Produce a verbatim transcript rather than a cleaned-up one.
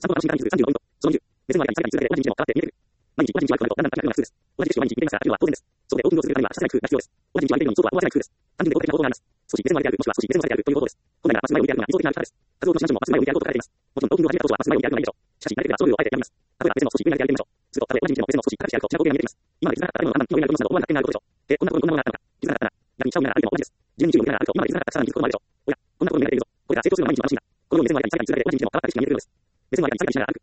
参考が新からに数さんじゅうのポイント。そのにじゅう。目線は以下に数だけ同じ日でも変わって見える。毎日同じ日は来るとだんだん高くなる数です。同じ景色を毎日見ていますが、今日は当然です。そこでオープンをするためにはさせない工夫が必要です。同じ日は見ているのにそうは思わせない工夫です。単純で効果的な方法があります。少し目線を上げてある、もしくは少し目線を下げてあるという方法です。本来ならまっすぐ前を向いてあるのが理想的な歩き方です。活動の指南書もまっすぐ前を向いてあることが書かれています。もちろんオープンを始めた当初はまっすぐ前を向いてあるのがいいでしょう。しかし慣れてからそういうをあえてやります。例えば目線を少し上に上げてあげてみましょう。すると、たとえ同じ道でも目線を少し高くしてあると違う光景が見えています。今まで気づかなかった建物がだんだん木の上になることなど思わぬ発見があることでしょう。で、こんなことにこんなものがあったのか。気づかなかったな。逆にシャオミなら歩いても同じです。自分に注意を向けながら歩くと今まで気づかなかったさらに気づくこともあるでしょう。おや、こんなことに目が出ているぞ。これが成長するのが毎日の楽しみだ。このように目線を上げたり下げて同じ道でも変わった景色が見えるようです。目線を上げたり下げたりしながら歩く。